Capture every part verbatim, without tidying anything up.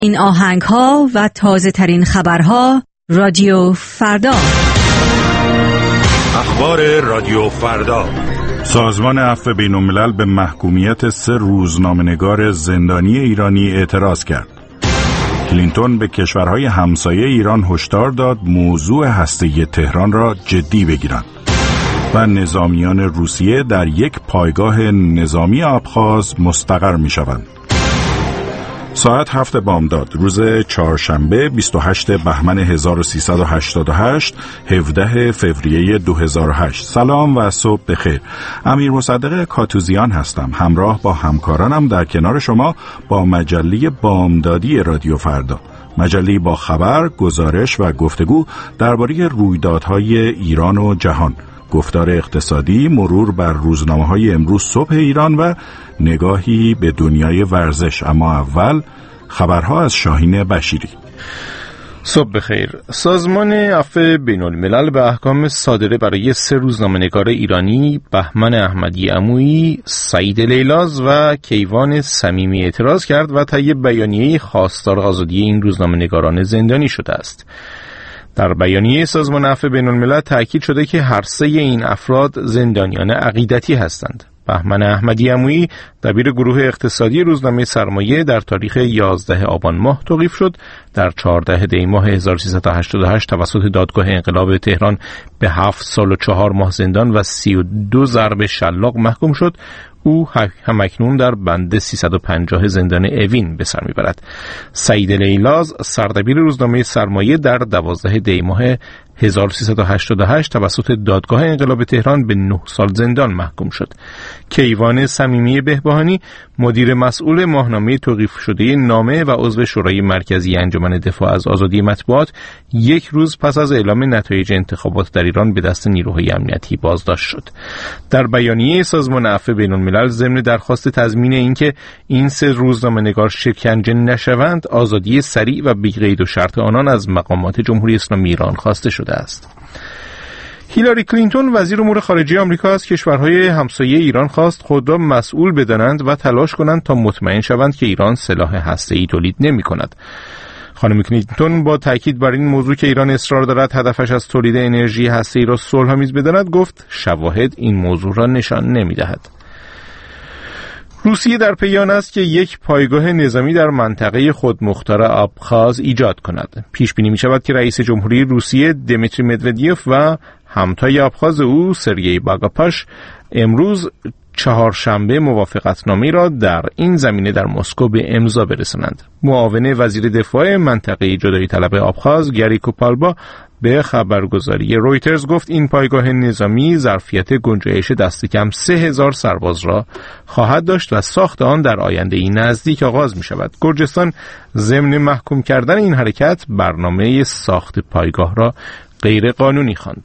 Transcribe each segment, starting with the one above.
این آهنگ ها و تازه ترین خبرها رادیو فردا. اخبار رادیو فردا. سازمان عفو بین‌الملل به محکومیت سه روزنامه‌نگار زندانی ایرانی اعتراض کرد. کلینتون به کشورهای همسایه ایران هشدار داد موضوع هسته‌ای تهران را جدی بگیرند. و نظامیان روسیه در یک پایگاه نظامی آبخاز مستقر می‌شوند. ساعت هفت بامداد روز چهارشنبه بیست و هشتم بهمن هزار و سیصد و هشتاد و هشت هفدهم فوریه دو هزار و هشت. سلام و صبح بخیر. امیر مصدق کاتوزیان هستم. همراه با همکارانم در کنار شما با مجله بامدادی رادیو فردا. مجله با خبر، گزارش و گفتگو درباره رویدادهای ایران و جهان، گفتار اقتصادی، مرور بر روزنامه‌های امروز صبح ایران و نگاهی به دنیای ورزش. اما اول خبرها از شاهین بشیری. صبح بخیر. سازمان عفو بین‌الملل به احکام صادره برای سه روزنامه‌نگار ایرانی بهمن احمدی عمویی، سعید لیلاز و کیوان صمیمی اعتراض کرد و طی بیانیه‌ای خواستار آزادی این روزنامه‌نگاران زندانی شده است. در بیانیه سازمان عفو بین‌الملل تأکید شده که هر سه این افراد زندانیان عقیدتی هستند. بهمن احمدی عمویی دبیر گروه اقتصادی روزنامه سرمایه در تاریخ یازدهم آبان ماه توقیف شد. در چهاردهم دی ماه هزار و سیصد و هشتاد و هشت توسط دادگاه انقلاب تهران به هفت سال و چهار ماه زندان و سی و دو ضرب شلاق محکوم شد. او همکنون در بند سیصد و پنجاه زندان اوین به سر میبرد. سعید لیلاز سردبیر روزنامه سرمایه در دوازدهم دی ماه هزار و سیصد و هشتاد و هشت توسط دادگاه انقلاب تهران به نه سال زندان محکوم شد. کیوان صمیمی بهبهانی مدیر مسئول ماهنامه توقیف شده نامه و عضو شورای مرکزی انجمن دفاع از آزادی مطبوعات یک روز پس از اعلام نتایج انتخابات در ایران به دست نیروهای امنیتی بازداشت شد. در بیانیه سازمان عفو بین‌الملل ضمن درخواست تضمین اینکه این سه روزنامه‌نگار شکنجه نشوند، آزادی سریع و بی قید و شرط آنان از مقامات جمهوری اسلامی ایران خواسته شده است. هیلاری کلینتون وزیر امور خارجه آمریکا از کشورهای همسایه ایران خواست خود را مسئول بدانند و تلاش کنند تا مطمئن شوند که ایران سلاح هسته‌ای تولید نمی‌کند. خانم کلینتون با تاکید بر این موضوع که ایران اصرار دارد هدفش از تولید انرژی هسته‌ای را صلح‌آمیز بداند گفت شواهد این موضوع را نشان نمی‌دهد. روسیه در پی آن است که یک پایگاه نظامی در منطقه خودمختار آبخاز ایجاد کند. پیش بینی می شود که رئیس جمهوری روسیه دمیتری مدودیف و همتای آبخاز او سرگئی باگاپاش امروز چهارشنبه موافقتنامه‌ای را در این زمینه در مسکو به امضا برسانند. معاون وزیر دفاع منطقه جدایی طلب آبخاز گری کوپالبا به خبرگزاری رویترز گفت این پایگاه نظامی ظرفیت گنجایش دست کم سه هزار سرباز را خواهد داشت و ساخت آن در آینده این نزدیک آغاز می شود. گرجستان ضمن محکوم کردن این حرکت برنامه ساخت پایگاه را غیر قانونی خواند.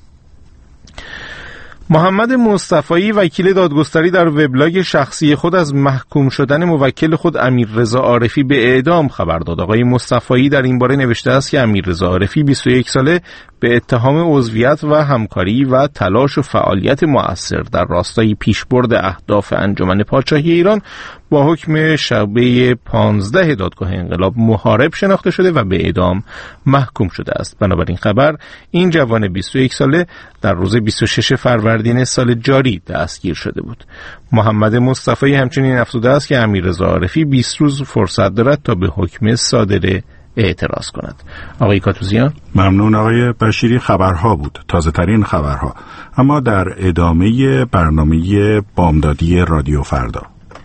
محمد مصطفی وکیل دادگستری در وبلاگ شخصی خود از محکوم شدن موکل خود امیررضا عارفی به اعدام خبر داد. آقای مصطفی در این باره نوشته است که امیررضا عارفی بیست و یک ساله به اتهام عضویت و همکاری و تلاش و فعالیت مؤثر در راستای پیشبرد اهداف انجمن پادشاهی ایران با حکم شعبه پانزده دادگاه انقلاب محارب شناخته شده و به اعدام محکوم شده است. بنابراین خبر این جوان بیست و یک ساله در روز بیست و ششم فروردین سال جاری دستگیر شده بود. محمد مصطفی همچنین افزوده است که امیررضا عارفی بیست روز فرصت دارد تا به حکم صادره اعتراض کند. آقای کاتوزیان. ممنون آقای بشیری. خبرها بود، تازه ترین خبرها. اما در ادامه برنامه بامدادی رادیو فردا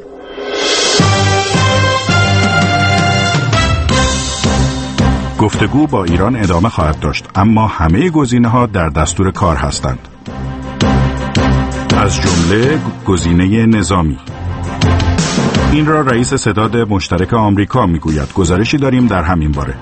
گفتگو با ایران ادامه خواهد داشت، اما همه گزینه‌ها در دستور کار هستند، از جمله گزینه نظامی. این را رئیس ستاد مشترک آمریکا میگوید. گزارشی داریم در همین باره.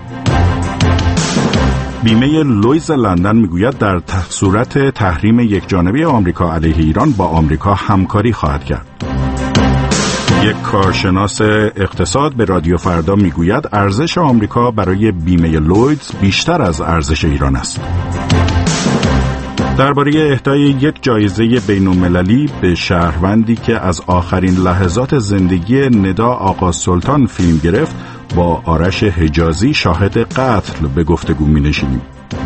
بیمه لویز لندن میگوید در صورت تحریم یکجانبه آمریکا علیه ایران با آمریکا همکاری خواهد کرد. یک کارشناس اقتصاد به رادیو فردا میگوید ارزش آمریکا برای بیمه لویدز بیشتر از ارزش ایران است. درباره اهدای یک جایزه بین‌المللی به شهروندی که از آخرین لحظات زندگی ندا آقا سلطان فیلم گرفت با آرش حجازی شاهد قتل به گفتگو می‌نشینیم.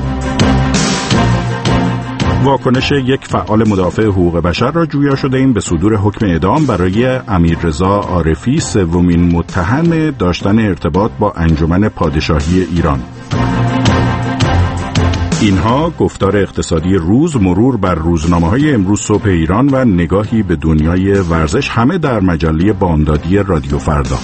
واکنش یک فعال مدافع حقوق بشر را جویا شده ایم به صدور حکم اعدام برای امیررضا عارفی، سومین متهم داشتن ارتباط با انجمن پادشاهی ایران. اینها گفتار اقتصادی روز، مرور بر روزنامه‌های امروز صبح ایران و نگاهی به دنیای ورزش، همه در مجله بامدادی رادیو فردا.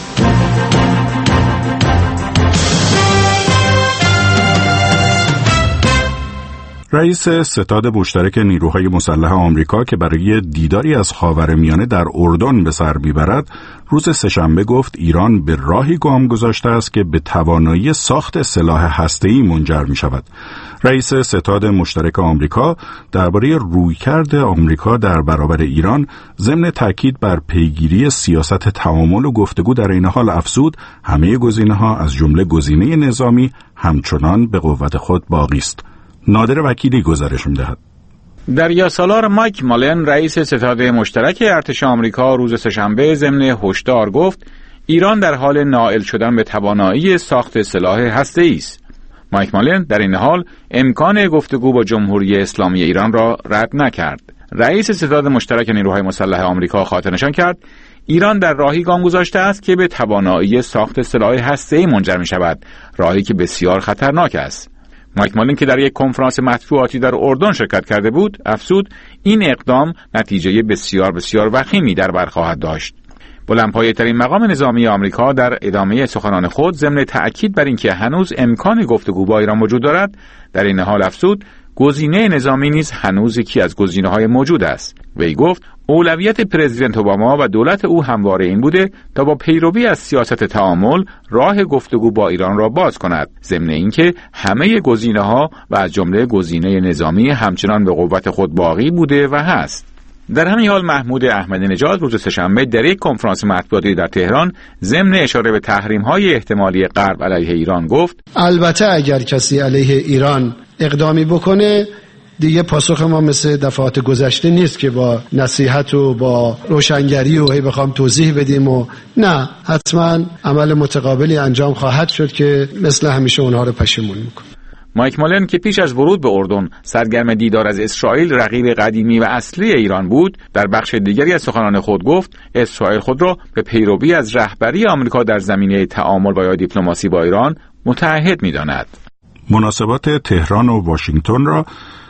رئیس ستاد مشترک نیروهای مسلح آمریکا که برای دیداری از خاورمیانه در اردن به سر میبرد، روز سه‌شنبه گفت ایران به راهی گام گذاشته است که به توانایی ساخت سلاح هسته‌ای منجر می شود. رئیس ستاد مشترک آمریکا درباره رویکرد آمریکا در برابر ایران ضمن تاکید بر پیگیری سیاست تعامل و گفتگو در این حال افزود همه گزینه‌ها از جمله گزینه نظامی همچنان به قوت خود باقی است. نادر وکیلی گزارش می‌دهد. دریا سالار مایک مالن رئیس ستاد مشترک ارتش آمریکا روز سه‌شنبه ضمن هشدار گفت ایران در حال نائل شدن به توانایی ساخت سلاح هسته‌ای است. مایک مالن در این حال امکان گفتگو با جمهوری اسلامی ایران را رد نکرد. رئیس ستاد مشترک نیروهای مسلح آمریکا خاطر نشان کرد ایران در راهی گام گذاشته است که به توانایی ساخت سلاح هسته‌ای منجر می‌شود، راهی که بسیار خطرناک است. مایک مالن که در یک کنفرانس مطبوعاتی در اردن شرکت کرده بود، افزود این اقدام نتیجه بسیار بسیار وخیمی در بر خواهد داشت. بلندپایه‌ترین مقام نظامی آمریکا در ادامه سخنان خود ضمن تأکید بر اینکه هنوز امکان گفتگو با ایران وجود دارد، در این حال افزود گزینه نظامی نیز هنوز یکی از گزینه‌های موجود است. وی گفت اولویت پرزیدنت اوباما و دولت او همواره این بوده تا با پیروی از سیاست تعامل راه گفتگو با ایران را باز کند، ضمن اینکه همه گزینه‌ها و از جمله گزینه نظامی همچنان به قوت خود باقی بوده و هست. در همین حال محمود احمدی نژاد روز سه‌شنبه در یک کنفرانس مطبوعاتی در تهران ضمن اشاره به تحریم‌های احتمالی غرب علیه ایران گفت البته اگر کسی علیه ایران اقدامی بکنه دیگه پاسخ ما مثل دفعات گذشته نیست که با نصیحت و با روشنگری و هی بخوام توضیح بدیم و نه، حتما عمل متقابلی انجام خواهد شد که مثل همیشه اونها رو پشیمون میکنه. مایک مالن که پیش از ورود به اردن سرگرم دیدار از اسرائیل رقیب قدیمی و اصلی ایران بود، در بخش دیگری از سخنان خود گفت اسرائیل خود را به پیروی از رهبری آمریکا در زمینه تعامل و یا دیپلماسی با ایران متعهد می‌داند. مناسبات تهران و واشنگتن را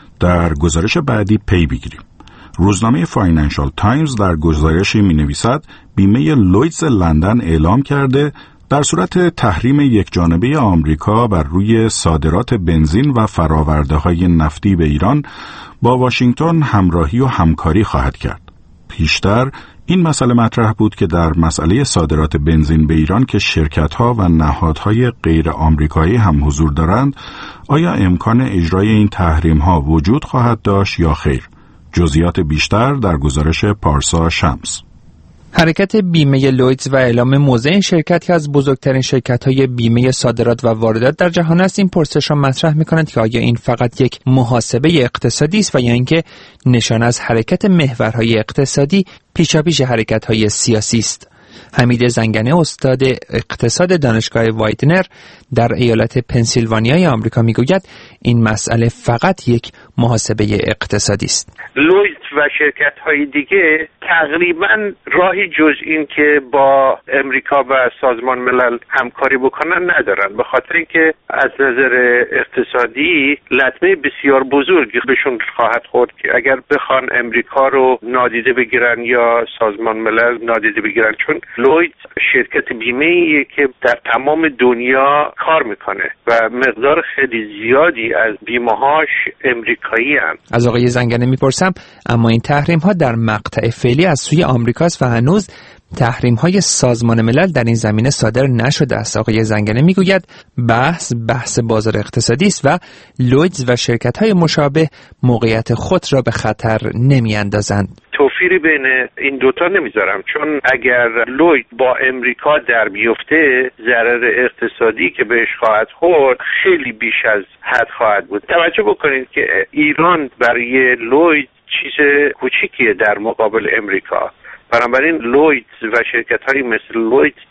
در گزارش بعدی پی بگیریم. روزنامه فاینانشال تایمز در گزارشی می‌نویسد بیمه لویدز لندن اعلام کرده در صورت تحریم یکجانبه آمریکا بر روی صادرات بنزین و فرآورده‌های نفتی به ایران با واشنگتن همراهی و همکاری خواهد کرد. پیشتر این مسئله مطرح بود که در مسئله صادرات بنزین به ایران که شرکت‌ها و نهادهای غیر آمریکایی هم حضور دارند، آیا امکان اجرای این تحریم‌ها وجود خواهد داشت یا خیر؟ جزئیات بیشتر در گزارش پارسا شمس. حرکت بیمه لویدز و اعلام موضع این شرکت که از بزرگترین شرکت‌های بیمه صادرات و واردات در جهان است، این پرسش را مطرح می‌کند که آیا این فقط یک محاسبه اقتصادی است و یا اینکه نشان از حرکت محورهای اقتصادی پیشاپیش حرکت‌های سیاسی است. حمید زنگنه استاد اقتصاد دانشگاه وایدنر در ایالت پنسیلوانیای آمریکا میگوید این مسئله فقط یک محاسبه اقتصادی است. لویدز و شرکت‌های دیگه تقریباً راهی جز این که با امریکا و سازمان ملل همکاری بکنن ندارن، به خاطر اینکه از نظر اقتصادی لطمه بسیار بزرگی بهشون خواهد خورد که اگر بخوان امریکا رو نادیده بگیرن یا سازمان ملل نادیده بگیرن، چون لویدز شرکت بیمه‌ایه که در تمام دنیا کار میکنه و مقدار خیلی زیادی از بیمه‌هاش امریکایی هستند. از آقای زنگنه میپرسم اما این تحریم ها در مقطع فعلی از سوی آمریکاست و هنوز تحریم های سازمان ملل در این زمینه صادر نشده است. آقای زنگنه میگوید بحث بحث بازار اقتصادی است و لویدز و شرکت های مشابه موقعیت خود را به خطر نمی اندازند. توفیری بین این دوتا نمیذارم، چون اگر لوید با امریکا در بیفته ضرر اقتصادی که بهش خواهد خورد خیلی بیش از حد خواهد بود. توجه بکنید که ایران برای لوید چیز کوچیکیه در مقابل امریکا، بنابراین لوید و شرکت‌هایی مثل لوید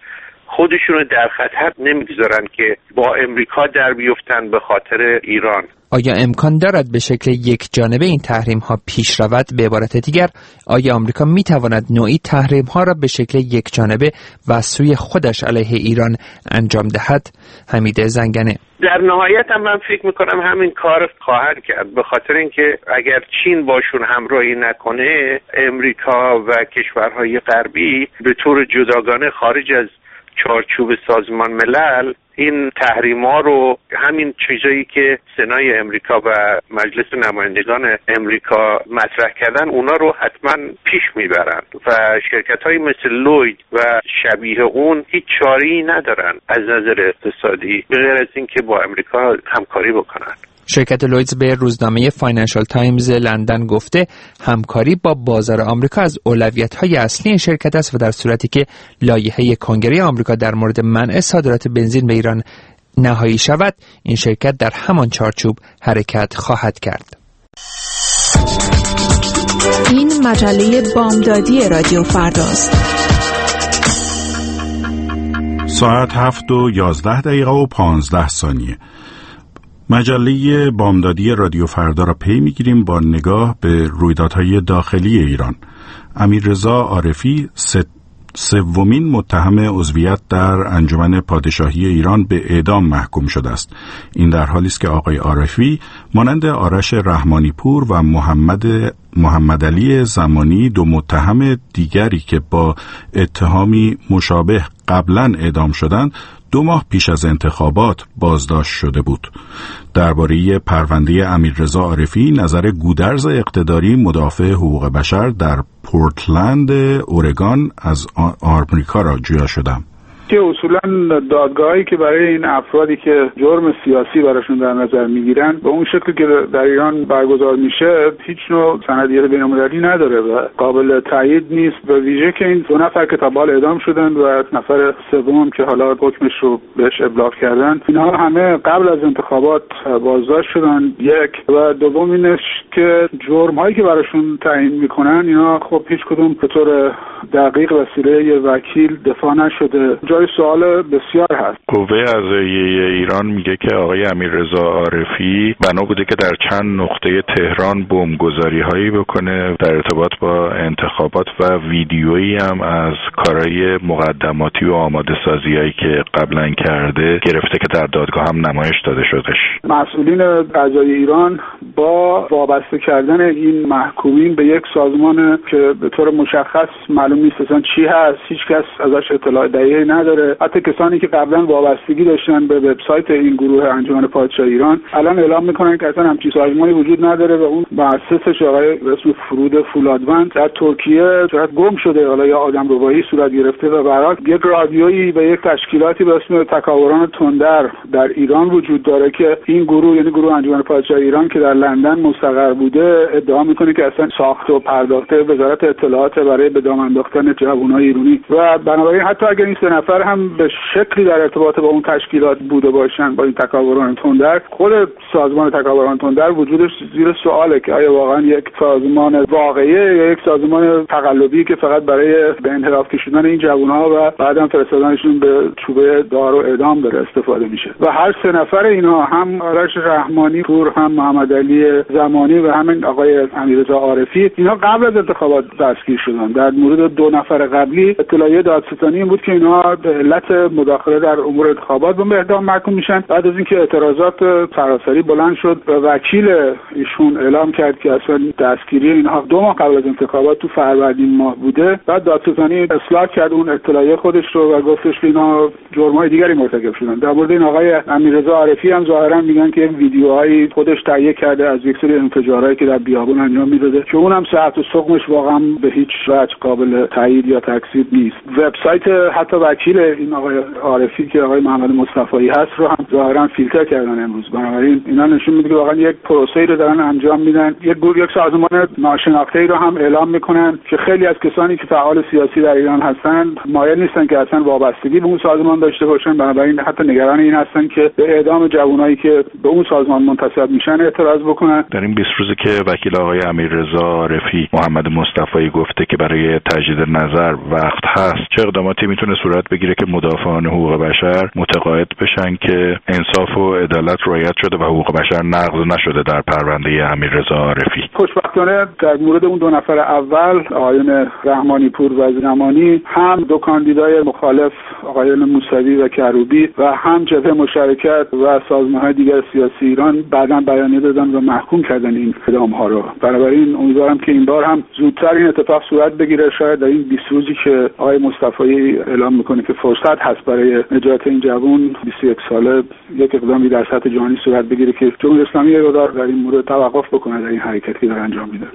خودشونو در خطر نمیگذارن که با امریکا در بیفتن به خاطر ایران. آیا امکان دارد به شکل یک جانبه این تحریم ها پیش رود؟ به عبارت دیگر، آیا آمریکا می تواند نوعی تحریم ها را به شکل یک جانبه و سوی خودش علیه ایران انجام دهد؟ حمید زنگنه: در نهایت هم من فکر میکنم همین کار خواهد کرد، به خاطر اینکه اگر چین باشون همراهی نکنه، امریکا و کشورهای غربی به طور جداگانه خارج از چارچوب سازمان ملل این تحریم‌ها رو، همین چیزایی که سنای امریکا و مجلس نمایندگان امریکا مطرح کردن، اونا رو حتما پیش میبرند و شرکت‌های مثل لوید و شبیه اون هیچ چاره‌ای ندارن از نظر اقتصادی به غیر از این که با امریکا همکاری بکنن. شرکت لویدز به روزنامه فاینانشال تایمز لندن گفته همکاری با بازار آمریکا از اولویت‌های اصلی شرکت است و در صورتی که لایحه کنگره آمریکا در مورد منع صادرات بنزین به ایران نهایی شود، این شرکت در همان چارچوب حرکت خواهد کرد. این مجله بامدادی رادیو فرداست. ساعت هفت و یازده دقیقه و پانزده ثانیه. مجله بامدادی رادیو فردا را پی میگیریم با نگاه به رویدادهای داخلی ایران. امیررضا عارفی سومین متهم عضویت در انجمن پادشاهی ایران به اعدام محکوم شده است. این در حالی است که آقای عارفی مانند آرش رحمانی پور و محمد محمد علی زمانی، دو متهم دیگری که با اتهامی مشابه قبلا اعدام شدند، دو ماه پیش از انتخابات بازداشت شده بود. درباره پرونده امیررضا عارفی، نظر گودرز اقتداری مدافع حقوق بشر در پورتلند اورگان از آمریکا را جویا شدم. که اصولا دادگاهی که برای این افرادی که جرم سیاسی براشون در نظر میگیرن به اون شکلی که در ایران برگزار میشه هیچ نوع سندیت بین‌المللی نداره و قابل تایید نیست، به ویژه که این دو نفر که تا بال اعدام شدن و نفر سوم که حالا حکمش رو بهش ابلاغ کردن، اینها همه قبل از انتخابات بازداشت شدن. یک و دوم اینش که جرم‌هایی که براشون تعیین میکنن اینا خب هیچ کدوم به طور دقیق وسیله یه وکیل دفاع نشده. جای سوال بسیار هست. قوه قضاییه ایران میگه که آقای امیررضا عارفی بنا بوده که در چند نقطه تهران بمبگذاری هایی بکنه در ارتباط با انتخابات و ویدیویی هم از کارهای مقدماتی و آماده سازی هایی که قبلا کرده گرفته که در دادگاه هم نمایش داده شدش. مسئولین قضایی ایران با وابسته کردن این محکومین به یک سازمان که به طور مشخص معلوم نیست اصلا چی هست، هیچ کس ازش اطلاع دقیقی نداره، حتی کسانی که قبلا وابستگی داشتن به وبسایت این گروه انجمن پادشاهی ایران الان اعلام میکنن که اصلا همچین سازمانی وجود نداره و اون مؤسسش آقای به اسم فرود فولادوند در ترکیه شاید گم شده، حالا یا آدمربایی صورت گرفته و برای یک رادیویی و یک تشکیلاتی به اسم تکاوران تندر در ایران وجود داره که این گروه یعنی گروه انجمن پادشاهی ایران که در لندن مستقر بوده ادعا میکنه که اصلا ساخت و پرداخته وزارت اطلاعات برای به دام انداختن جوانای ایرانی و بنابراین حتی اگر این سه نفر هم به شکلی در ارتباط با اون تشکیلات بوده باشن با این تکاوران تندر، خود سازمان تکاوران تندر وجودش زیر سواله که آیا واقعا یک سازمان واقعیه یا یک سازمان تقلبی که فقط برای به انحراف کشیدن این جوانها و بعدم فرستادنشون به چوبه دار و اعدام داره استفاده میشه. و هر سه نفر اینا، هم آرش رحمانی پور، هم محمد علی زمانی و همین آقای امیررضا عارفی، اینا قبل از انتخابات دستگیر شدن. در مورد دو نفر قبلی اطلاعیه دادستانی این بود که اینا به علت مداخله در امور انتخابات به اعدام محکوم میشن. بعد از اینکه اعتراضات سراسری بلند شد و وکیل ایشون اعلام کرد که اصلا دستگیری اینها دو ماه قبل از انتخابات تو فروردین ماه بوده، بعد دادستانی اصلاح کرد اون اطلاعیه خودش رو و گفتش که اینا جرم‌های دیگری مرتکب شدن. در مورد این آقای امیررضا عارفی هم ظاهرا میگن که ویدیوهایی خودش تهیه کرده از یک سری انفجارهایی که در بیابون انجام میداده که اونم صحت و سقمش واقعا به هیچ وجه قابل تایید یا تکذیب نیست. وبسایت حتی وکیل این آقای عارفی که آقای محمد مصطفی هست رو هم ظاهرا فیلتر کردن امروز. بنابراین اینا نشون میده که واقعا یک پروسه‌ای رو دارن انجام میدن. یک گروه یک سازمان ناشناخته‌ای رو هم اعلام میکنن که خیلی از کسانی که فعال سیاسی در ایران هستن مایل نیستن که اصلا وابستگی به اون سازمان داشته باشن. بنابراین حتی نگران این هستن که به اعدام جوانایی که به اون سازمان منتسب میشن اعتراض بکنن. در این بیست روزی که وکیل آقای امیررضا عارفی محمد مصطفی گفته که برای تجدید نظر وقت هست، چه اقداماتی میتونه صورت بگیره بگیره که مدافعان حقوق بشر متقاعد بشن که انصاف و عدالت رعایت شده و حقوق بشر نقض نشده در پرونده امیررضا عارفی. خوشبختانه در مورد اون دو نفر اول آقایان رحمانی پور و زمانی هم دو کاندیدای مخالف آقایان موسوی و کروبی و هم جبهه مشارکت و سازمان‌های دیگر سیاسی ایران بعداً بیانیه دادن و محکوم کردن این اعدام‌ها رو. بنابراین امیدوارم که این بار هم زودتر این اتفاق صورت بگیره. شاید در این بیست روزی که آقای مصطفی اعلام میکنه که فرصت هست برای نجات این جوان بیست و یک ساله یک اقدامی در سطح جهانی صورت بگیره که جمهوری اسلامی ایران در این مورد توقف بکنه در این حرکتی که داره انجام میده.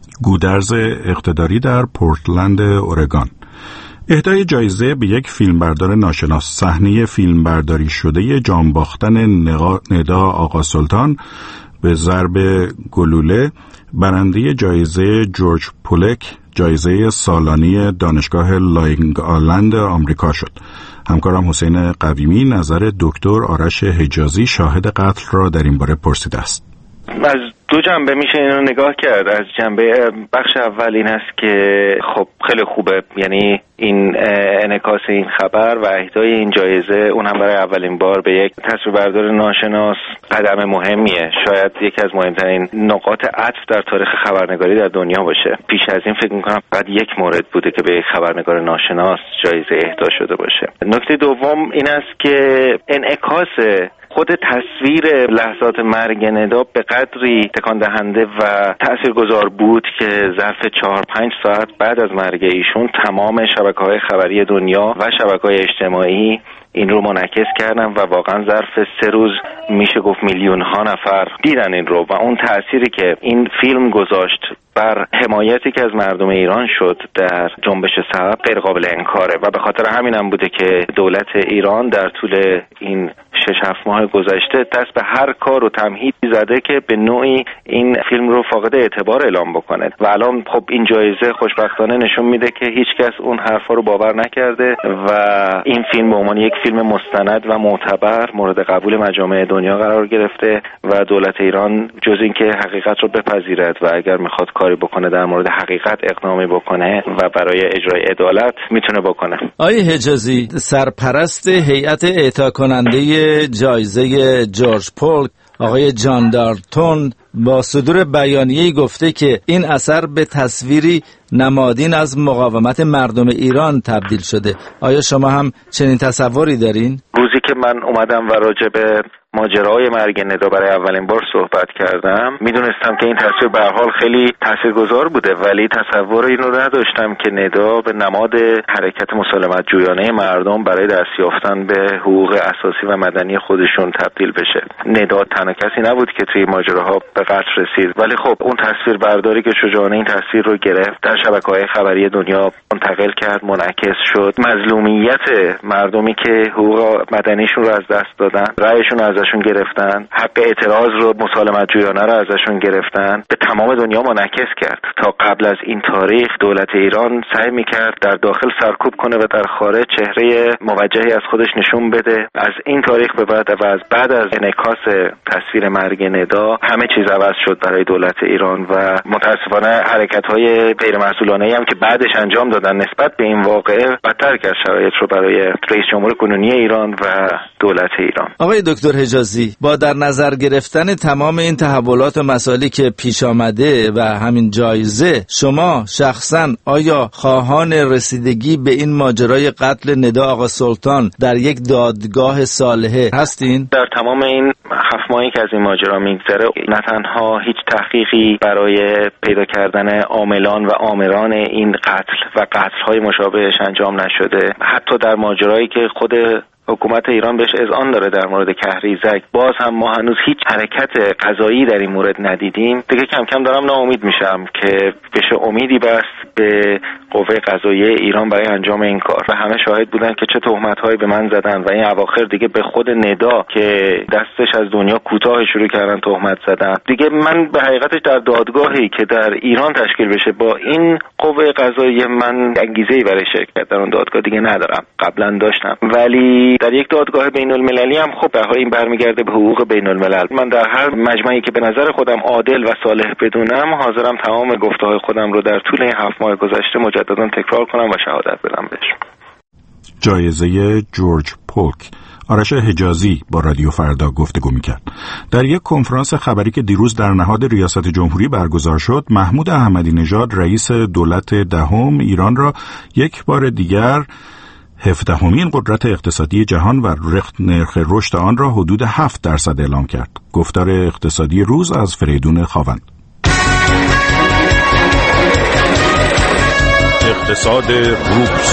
گودرز اقتداری در پورتلند اورگان. اهدای جایزه به یک فیلمبردار ناشناس. صحنه فیلمبرداری شده جان باختن ندا آقا سلطان به ضرب گلوله برنده جایزه جورج پولک، جایزه سالانه دانشگاه لانگ آیلند آمریکا شد. همکارم حسین قویمی نظر دکتر آرش حجازی شاهد قتل را در این باره پرسیده است. از دو جنبه میشه اینو نگاه کرد. از جنبه بخش اول این است که خب خیلی خوبه، یعنی این انعکاس این خبر و اهدای این جایزه اون هم برای اولین بار به یک تصویربردار ناشناس قدم مهمیه. شاید یکی از مهمترین نقاط عطف در تاریخ خبرنگاری در دنیا باشه. پیش از این فکر میکنم فقط یک مورد بوده که به یک خبرنگار ناشناس جایزه اهدا شده باشه. نکته دوم این است که انعکاس خود تصویر لحظات مرگ ندا به قدری تکان دهنده و تاثیرگذار بود که ظرف چهار پنج ساعت بعد از مرگ ایشون تمام شبکه‌های خبری دنیا و شبکه‌های اجتماعی این رو منعکس کردن و واقعا ظرف سه روز میشه گفت میلیون ها نفر دیدن این رو و اون تأثیری که این فیلم گذاشت بر حمایتی که از مردم ایران شد در جنبش سبز غیر قابل انکاره و به خاطر همین هم بوده که دولت ایران در طول این شش هفت ماه گذشته دست به هر کار و تمهیدی زده که به نوعی این فیلم رو فاقد اعتبار اعلام بکنه و الان خب این جایزه خوشبختانه نشون میده که هیچ کس اون حرفا رو باور نکرده و این فیلم به عنوان یک فیلم مستند و معتبر مورد قبول مجامع دنیا قرار گرفته و دولت ایران جز این که حقیقت رو بپذیرد و اگر میخواد کاری بکنه در مورد حقیقت اقدامی بکنه و برای اجرای عدالت میتونه بکنه. آقای حجازی، سرپرست هیئت اعطا کننده جایزه جورج پولک آقای جان دارتون با صدور بیانیه‌ای گفته که این اثر به تصویری نمادین از مقاومت مردم ایران تبدیل شده. آیا شما هم چنین تصوری دارین؟ روزی که من اومدم و راجع به ماجرای مرگ ندا برای اولین بار صحبت کردم میدونستم که این تصویر به هر حال خیلی تاثیرگذار بوده، ولی تصور اینو نداشتم که ندا به نماد حرکت مسالمت جویانه مردم برای دست یافتن به حقوق اساسی و مدنی خودشون تبدیل بشه. ندا تنها کسی نبود که توی ماجراها به قتل رسید، ولی خب اون تصویر برداری که شجاعانه این تصویر رو گرفت در شبکه‌های خبری دنیا منتقل کرد، منعکس شد. مظلومیت مردمی که حقوق مدنیشون رو از دست دادن، رأیشون از ازشون گرفتن، حق اعتراض رو مسالمت جویانه رو ازشون گرفتن، به تمام دنیا منعکس کرد. تا قبل از این تاریخ دولت ایران سعی میکرد در داخل سرکوب کنه و در خارج چهره موجهی از خودش نشون بده. از این تاریخ به بعد و از بعد از انعکاس تصویر مرگ ندا همه چیز عوض شد برای دولت ایران و متاسفانه حرکت‌های غیرمسئولانه‌ای هم که بعدش انجام دادن نسبت به این واقعه بدتر کرد شرایط رو برای رئیس جمهور کنونی ایران و دولت ایران. آقای دکتر حجازی، با در نظر گرفتن تمام این تحولات و مسائلی که پیش آمده و همین جایزه، شما شخصا آیا خواهان رسیدگی به این ماجرای قتل ندا آقا سلطان در یک دادگاه صالحه هستین؟ در تمام این هفت ماهی که از این ماجرا میگذره نه تنها هیچ تحقیقی برای پیدا کردن عاملان و آمران این قتل و قتل‌های مشابهش انجام نشده. حتی در ماجرایی که خود حکومت ایران بهش اذعان داره در مورد کهریزک، باز هم ما هنوز هیچ حرکت قضایی در این مورد ندیدیم. دیگه کم کم دارم ناامید میشم که بشه امیدی بست به قوه قضاییه ایران برای انجام این کار و همه شاهد بودن که چه تهمت‌هایی به من زدن و این اواخر دیگه به خود ندا که دستش از دنیا کوتاه شروع کردن تهمت زدن. دیگه من به حقیقتش در دادگاهی که در ایران تشکیل بشه با این قوه قضاییه من انگیزه‌ای برای شرکت در اون دادگاه دیگه ندارم. قبلا داشتم، ولی در یک دادگاه بین المللی هم خب به حال این برمیگرده به حقوق بین الملل. من در هر مجمعی که به نظر خودم عادل و صالح بدونم حاضرم تمام گفته‌های خودم رو در طول این هفت ماه گذشته مجددا تکرار کنم و شهادت بدم بهش. جایزه جورج پولک. آرش حجازی با رادیو فردا گفتگو میکرد. در یک کنفرانس خبری که دیروز در نهاد ریاست جمهوری برگزار شد، محمود احمدی نژاد رئیس دولت دهم ایران را یک بار دیگر هفدهمین قدرت اقتصادی جهان و نرخ رشد آن را حدود هفت درصد اعلام کرد. گفتار اقتصادی روز از فریدون خاوند. اقتصاد روز.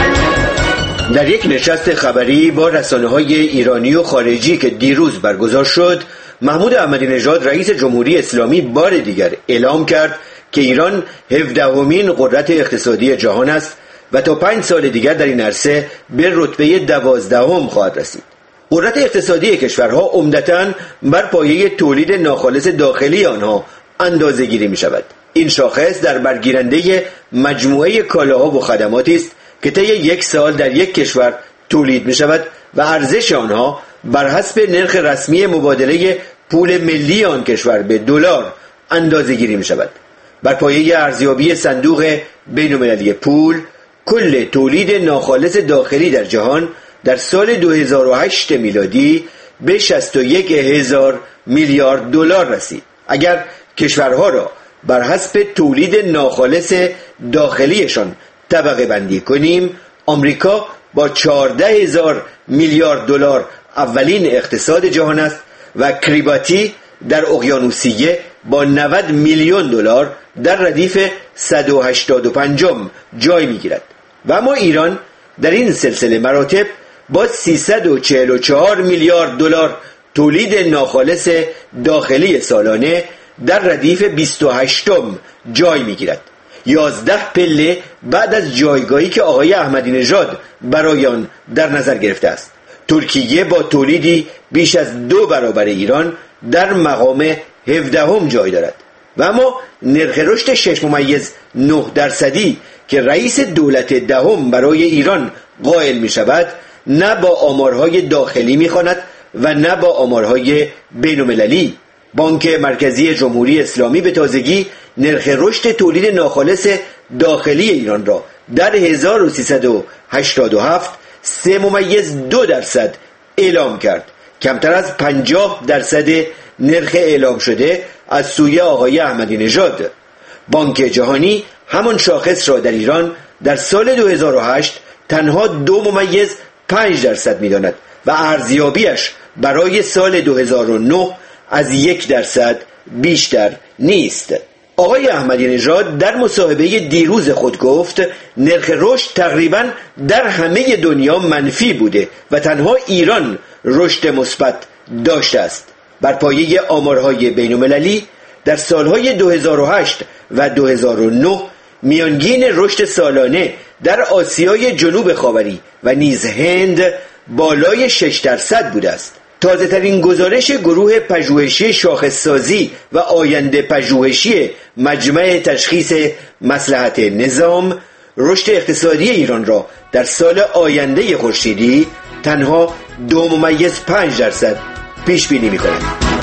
در یک نشست خبری با رسانه‌های ایرانی و خارجی که دیروز برگزار شد، محمود احمدی نژاد رئیس جمهوری اسلامی بار دیگر اعلام کرد که ایران هفدهمین قدرت اقتصادی جهان است و تا پنج سال دیگر در این عرصه به رتبه دوازدهم خواهد رسید. قدرت اقتصادی کشورها عمدتاً بر پایه تولید ناخالص داخلی آنها اندازه‌گیری می‌شود. این شاخص در برگیرنده مجموعه کالاها و خدماتی است که طی یک سال در یک کشور تولید می شود و ارزش آنها بر حسب نرخ رسمی مبادله پول ملی آن کشور به دلار اندازه گیری می شود. بر پایه ارزیابی صندوق بین‌المللی پول، کل تولید ناخالص داخلی در جهان در سال دو هزار و هشت میلادی به شصت و یک هزار میلیارد دلار رسید. اگر کشورها را بر حسب تولید ناخالص داخلیشان طبقه بندی کنیم، آمریکا با چهارده هزار میلیارد دلار اولین اقتصاد جهان است و کریباتی در اقیانوسیه با نود میلیون دلار در ردیف صد و هشتاد و پنجم جای میگیرد. و اما ایران در این سلسله مراتب با سیصد و چهل و چهار میلیارد دلار تولید ناخالص داخلی سالانه در ردیف بیست و هشتم جای میگیرد. یازده پله بعد از جایگاهی که آقای احمدی نژاد برای آن در نظر گرفته است. ترکیه با تولیدی بیش از دو برابر ایران در مقام هفدهم جای دارد. و اما نرخ رشد شش ممیز نه درصدی که رئیس دولت دهم برای ایران قائل می شود، نه با آمارهای داخلی می خواند و نه با آمارهای بین‌المللی. بانک مرکزی جمهوری اسلامی به تازگی نرخ رشد تولید ناخالص داخلی ایران را در هزار و سیصد و هشتاد و هفت سه ممیز دو درصد اعلام کرد، کمتر از پنجاه درصد نرخ اعلام شده از سوی آقای احمدی نژاد. بانک جهانی همان شاخص را در ایران در سال دو هزار و هشت تنها دو ممیز پنج درصد می‌داند و ارزیابیش برای سال دو هزار و نه از یک درصد بیشتر نیست. آقای احمدی نژاد در مصاحبه دیروز خود گفت نرخ رشد تقریباً در همه دنیا منفی بوده و تنها ایران رشد مثبت داشته است. بر پایه آمارهای بین‌المللی در سالهای دو هزار و هشت و دو هزار و نه میانگین رشد سالانه در آسیای جنوب خاوری و نیز هند بالای شش درصد بوده است. تازه ترین گزارش گروه پژوهشی شاخص‌سازی و آینده پژوهشی مجمع تشخیص مصلحت نظام رشد اقتصادی ایران را در سال آینده خورشیدی تنها دو ممیز پنج درصد پیش بینی می‌کند.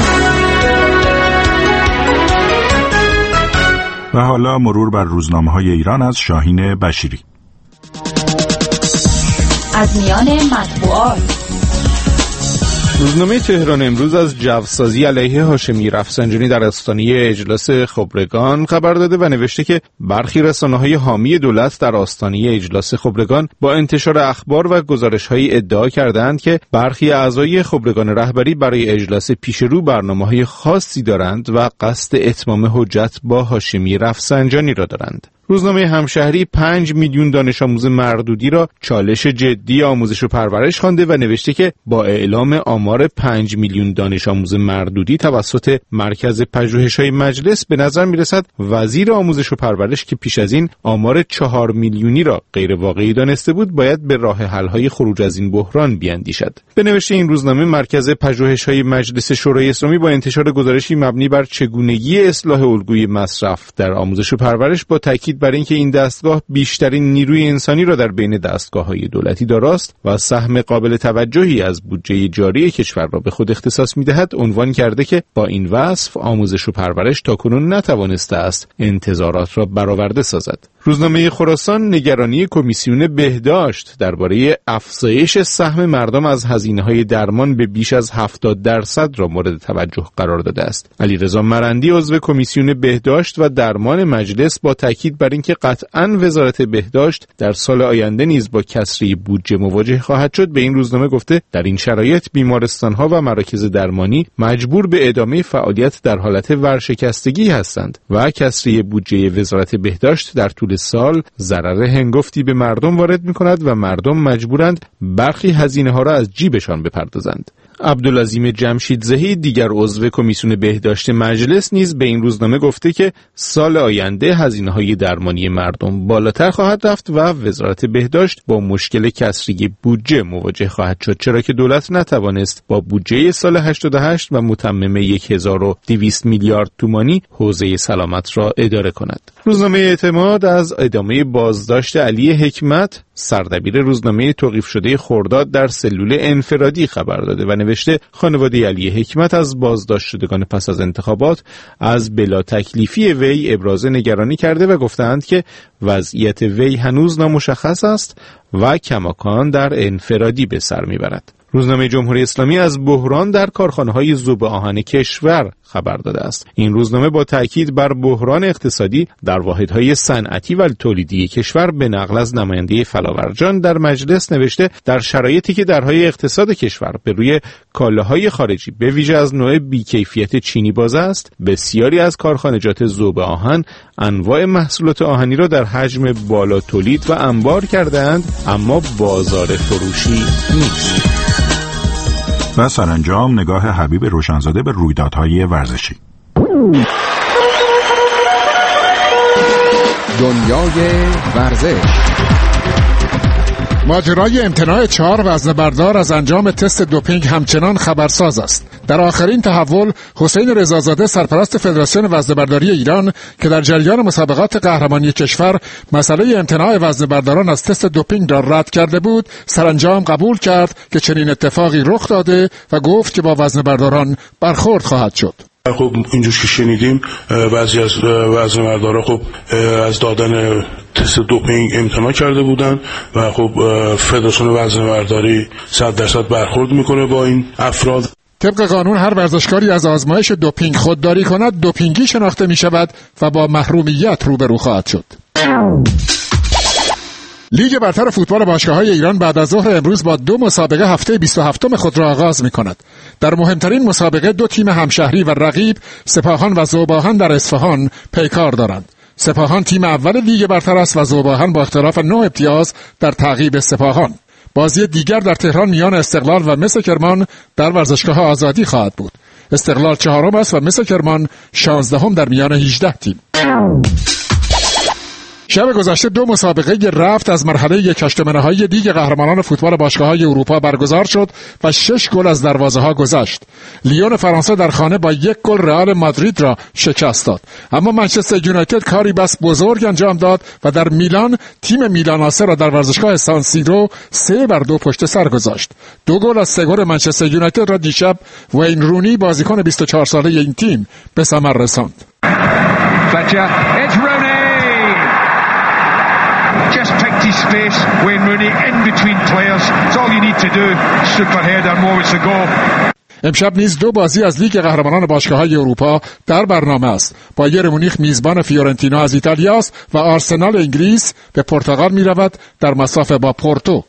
و حالا مرور بر روزنامه‌های ایران از شاهین بشیری. از میان مطبوعات روزنامه تهران امروز از جوسازی علیه هاشمی رفسنجانی در آستانه اجلاس خبرگان خبر داده و نوشته که برخی رسانه‌های حامی دولت در آستانه اجلاس خبرگان با انتشار اخبار و گزارش‌های ادعا کردند که برخی اعضای خبرگان رهبری برای اجلاس پیشرو برنامه‌های خاصی دارند و قصد اتمام حجت با هاشمی رفسنجانی را دارند. روزنامه همشهری پنج میلیون دانش آموز مردودی را چالش جدی آموزش و پرورش خوانده و نوشته که با اعلام آمار پنج میلیون دانش آموز مردودی توسط مرکز پژوهش‌های مجلس به نظر می‌رسد وزیر آموزش و پرورش که پیش از این آمار چهار میلیونی را غیر واقعی دانسته بود باید به راه حل‌های خروج از این بحران بیاندیشد. به نوشته این روزنامه مرکز پژوهش‌های مجلس شورای اسلامی با انتشار گزارشی مبنی بر چگونگی اصلاح الگوی مصرف در آموزش و پرورش با تاکید بر اینکه این دستگاه بیشترین نیروی انسانی را در بین دستگاه‌های دولتی داراست و سهم قابل توجهی از بودجه جاری کشور را به خود اختصاص می‌دهد، عنوان کرده که با این وصف آموزش و پرورش تاکنون نتوانسته است انتظارات را برآورده سازد. روزنامه خراسان نگرانی کمیسیون بهداشت درباره افزایش سهم مردم از هزینه‌های درمان به بیش از هفتاد درصد را مورد توجه قرار داده است. علیرضا مرندی عضو کمیسیون بهداشت و درمان مجلس با تاکید بر اینکه قطعاً وزارت بهداشت در سال آینده نیز با کسری بودجه مواجه خواهد شد، به این روزنامه گفته در این شرایط بیمارستان‌ها و مراکز درمانی مجبور به ادامه فعالیت در حالت ورشکستگی هستند و کسری بودجه وزارت بهداشت در طول سال ضرر هنگفتی به مردم وارد می‌کند و مردم مجبورند برخی هزینه‌ها را از جیبشان بپردازند. عبدالعظیم جمشیدزهی دیگر عضو کمیسیون بهداشت مجلس نیز به این روزنامه گفته که سال آینده هزینه‌های درمانی مردم بالاتر خواهد رفت و وزارت بهداشت با مشکل کسری بودجه مواجه خواهد شد، چرا که دولت نتوانست با بودجه سال هشتاد و هشت و متمم هزار و دویست میلیارد تومانی حوزه سلامت را اداره کند. روزنامه اعتماد از ادامه بازداشت علی حکمت، سردبیر روزنامه توقیف شده خرداد، در سلول انفرادی خبر داده و نوشته خانواده علی حکمت از بازداشت شدگان پس از انتخابات از بلا تکلیفی وی ابراز نگرانی کرده و گفتند که وضعیت وی هنوز نامشخص است و کماکان در انفرادی به سر میبرد. روزنامه جمهوری اسلامی از بحران در کارخانه‌های ذوب آهن کشور خبر داده است. این روزنامه با تاکید بر بحران اقتصادی در واحدهای صنعتی و تولیدی کشور به نقل از نماینده فلاورجان در مجلس نوشته در شرایطی که درهای اقتصاد کشور به روی کالاهای خارجی به ویژه از نوع بیکیفیت چینی باز است، بسیاری از کارخانجات ذوب آهن انواع محصولات آهنی را در حجم بالا تولید و انبار کردند، اما بازار فروشی نیست. و سرانجام نگاه حبیب روشنزاده به رویدادهای ورزشی. دنیای ورزش. ماجرای امتناع چهار وزنه‌بردار از انجام تست دوپینگ همچنان خبرساز است. در آخرین تحول حسین رضازاده سرپرست فدراسیون وزنه‌برداری ایران که در جریان مسابقات قهرمانی کشور مسئله امتناع وزنه‌برداران از تست دوپینگ را رد کرده بود، سرانجام قبول کرد که چنین اتفاقی رخ داده و گفت که با وزنه‌برداران برخورد خواهد شد. خب اینجور که شنیدیم بعضی از وزنه‌بردارا خب از دادن تست دوپینگ امتناع کرده بودن و خب فدراسیون وزنه‌برداری صد درصد برخورد میکنه با این افراد. طبق قانون هر ورزشکاری از آزمایش دوپینگ خودداری کند دوپینگی شناخته می شود و با محرومیت روبرو خواهد شد. لیگ برتر فوتبال باشگاه‌های ایران بعد از ظهر امروز با دو مسابقه هفته بیست و هفتم خود را آغاز می‌کند. در مهمترین مسابقه دو تیم همشهری و رقیب سپاهان و ذوب‌آهن در اصفهان پیکار دارند. سپاهان تیم اول لیگ برتر است و ذوب‌آهن با اختلاف نه امتیاز در تعقیب سپاهان. بازی دیگر در تهران میان استقلال و مس کرمان در ورزشگاه آزادی خواهد بود. استقلال چهارم است و مس کرمان شانزدهم در میان هجده تیم. شب گذشته دو مسابقه رفت از مرحله یک هشتم‌نهایی لیگ قهرمانان فوتبال باشگاه‌های اروپا برگزار شد و شش گل از دروازه‌ها گذشت. لیون فرانسه در خانه با یک گل رئال مادرید را شکست داد، اما منچستر یونایتد کاری بس بزرگ انجام داد و در میلان تیم میلان آسه را در ورزشگاه سان سیرو سه بر دو پشت سر گذاشت. دو گل از سه گل منچستر یونایتد را دیشب وین رونی بازیکن بیست و چهار ساله این تیم به ثمر رساند. Just picked his space, Wayne Rooney in between players. It's all you need to do. Super header, moments to go. امشب نیز دو بازی از لیگ قهرمانان باشگاه‌های اروپا در برنامه است. بایر مونیخ میزبان فیورنتینا از ایتالیا است و آرسنال انگلیس به پرتغال می‌رود در مسافه با پورتو.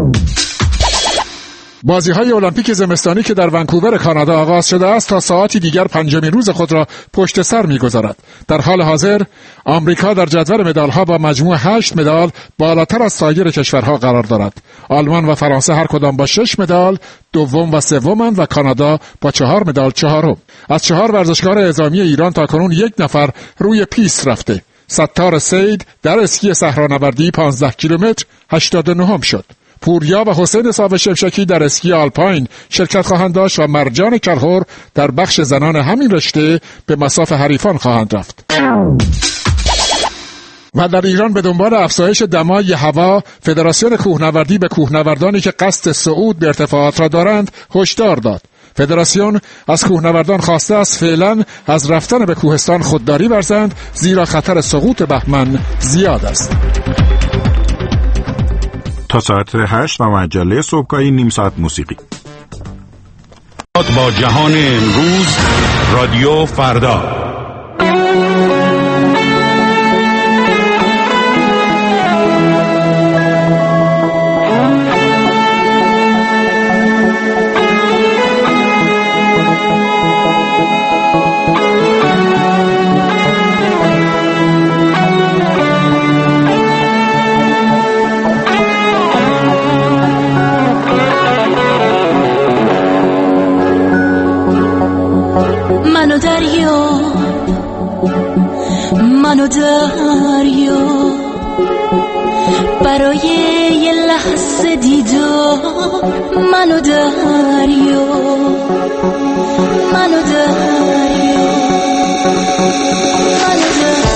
بازی‌های المپیک زمستانی که در ونکوور کانادا آغاز شده است تا ساعتی دیگر پنجمین روز خود را پشت سر می‌گذارد. در حال حاضر آمریکا در جدول مدال‌ها با مجموع هشت مدال بالاتر از سایر کشورها قرار دارد. آلمان و فرانسه هر کدام با شش مدال دوم و سومند و کانادا با چهار مدال چهارم. از چهار ورزشکار اعزامی ایران تاکنون یک نفر روی پیست رفته. ستار سید در اسکی صحرانوردی پانزده کیلومتر هشتاد و نه شد. پوریا و حسین صاحب شمشکی در اسکی آلپاین شرکت خواهند داشت و مرجان کلهور در بخش زنان همین رشته به مصاف حریفان خواهند رفت. و در ایران به دنبال افزایش دمای هوا، فدراسیون کوهنوردی به کوهنوردانی که قصد صعود به ارتفاعات را دارند هشدار داد. فدراسیون از کوهنوردان خواسته است فعلا از رفتن به کوهستان خودداری ورزند، زیرا خطر سقوط بهمن زیاد است. تا ساعت هشت و مجله صبحگاهی نیم ساعت موسیقی. با جهان امروز رادیو فردا. منو دریا منو دریا برای یه لحظه دیدار، منو دریا منو دریا منو دریا.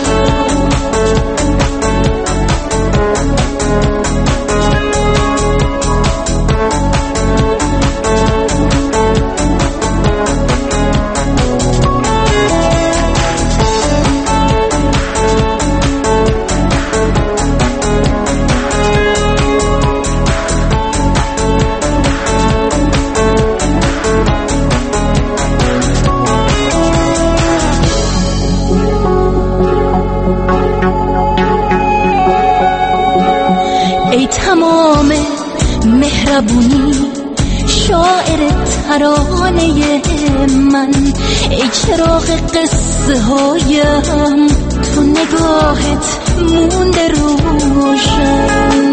تمام مهربونی شاعر ترانه من، ای چراغ قصه هایم تو نگاهت مونده روشن.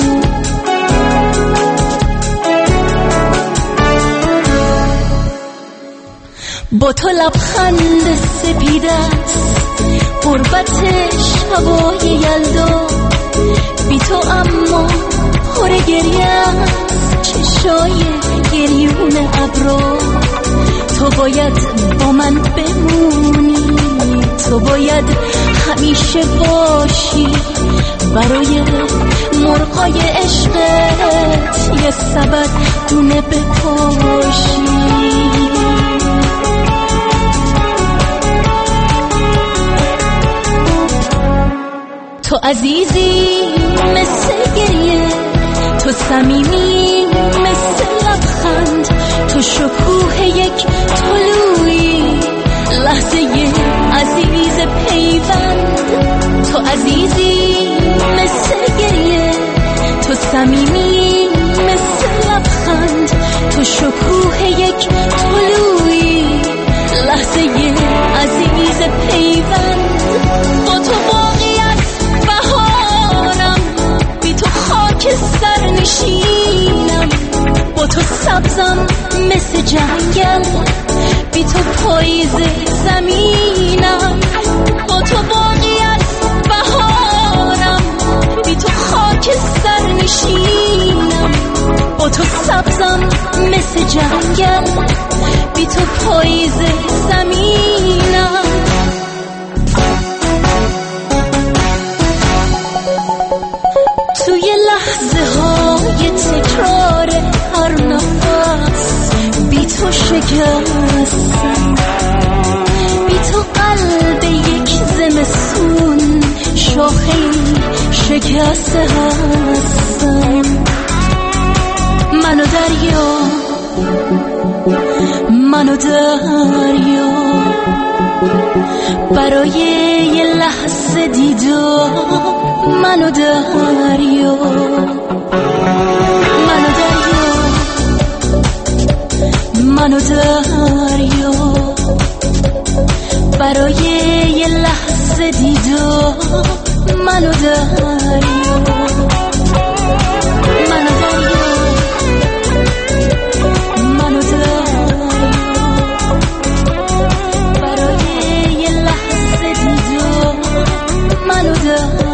با تو لبخند سپیدست قربت شبای یلدا، بی تو اما پر گریه چشای گریون ابرا. تو باید با من بمونی، تو باید همیشه باشی، برای مرغای عشقت یه سبد دونه بپاشی. تو عزیزی مثل گریه، تو صمیمی مثل لبخند، تو شکوه یک طلوعی، لحظه عزیز پیوند. تو عزیزی مثل گریه، تو صمیمی مثل لبخند، تو شکوه یک طلوعی، لحظه عزیز پیوند. با تو واقعیت بهارم، بی تو خاک سر نشینم، با تو سبزم مثل جنگل، بی تو پاییز زمینم. با تو واقعیت بهارم، بی تو خاک سر نشینم، با تو سبزم مثل جنگل، بی تو پاییز زمینم. توی لحظه های تکرار هر نفس، بی تو شکستم، بی تو قلب یک زمستون شاخه شکسته هستم. منو دریا منو دریا برای یه لحظه دیدار، منو دریا منو دریا منو دریا برای یه لحظه دیدار، منو دریا منو دریا منو دریا برای یه لحظه دیدار، منو دریا.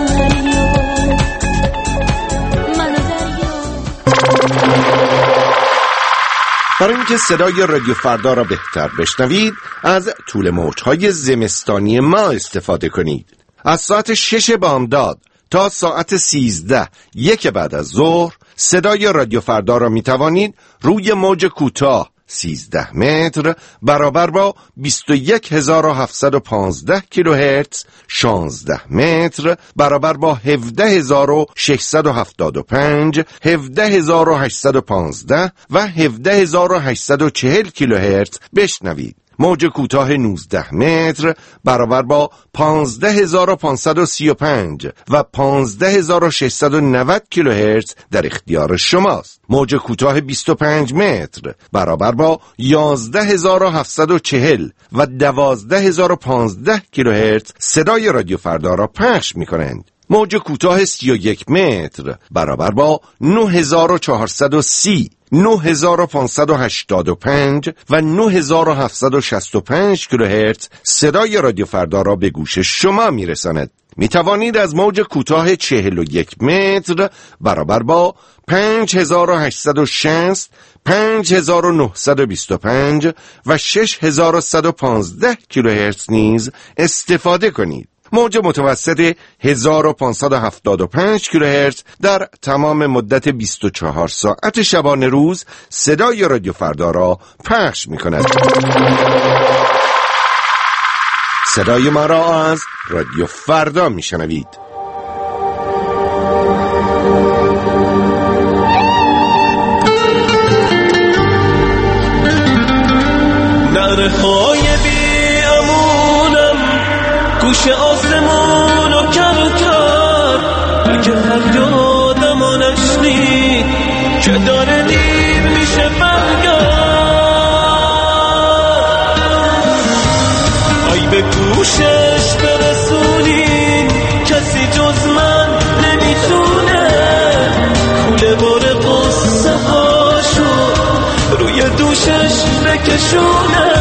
برای اینکه صدای رادیو فردا را بهتر بشنوید از طول موج‌های زمستانی ما استفاده کنید. از ساعت شش بامداد تا ساعت سیزده یک بعد از ظهر صدای رادیو فردا را می توانید روی موج کوتاه سیزده متر برابر با بیست و یک هزار و هفتصد و پانزده کیلوهرتز، شانزده متر برابر با هفده هزار و ششصد و هفتاد و پنج، هفده هزار و هشتصد و پانزده و هفده هزار و هشتصد و چهل کیلوهرتز بشنوید. موج کوتاه نوزده متر برابر با پانزده هزار و پانصد و سی و پنج و پانزده هزار و ششصد و نود کیلوهرتز در اختیار شماست. موج کوتاه بیست و پنج متر برابر با یازده هزار و هفتصد و چهل و دوازده هزار و پانزده کیلوهرتز صدای رادیو فردا را پخش می‌کنند. موج کوتاه سی و یک متر برابر با نه هزار و چهارصد و سی، نه هزار و پانصد و هشتاد و پنج و نه هزار و هفتصد و شصت و پنج کیلوهرتز صدای رادیو فردا را به گوش شما میرساند. می توانید از موج کوتاه چهل و یک متر برابر با پنج هزار و هشتصد و شصت، پنج هزار و نهصد و بیست و پنج و شش هزار و صد و پانزده کیلوهرتز نیز استفاده کنید. موج متوسط هزار و پانصد و هفتاد و پنج کیلوهرتز در تمام مدت بیست و چهار ساعت شبانه روز صدای رادیو فردا را پخش می کند. صدای ما را از رادیو فردا می شنوید. نرخای بی امونم گوش آسمون رو کر کرد، اگه فریادم رو نشنید که داره دیر میشه برگرد. ای به گوشش برسونین کسی جز من نمیتونه، کوله بار قصه هاشو روی دوشش بکشونه.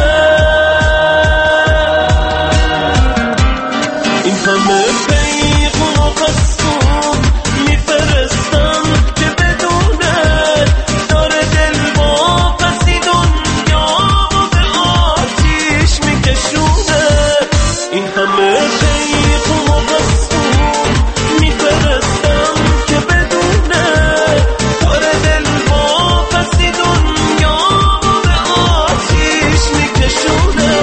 این همه پیغام و قسم میفرستم که بدونه، داره دل واپسی دنیا و به آتیش میکشونه. این همه پیغام و قسم میفرستم که بدونه، داره دل واپسی دنیا و به آتیش میکشونه.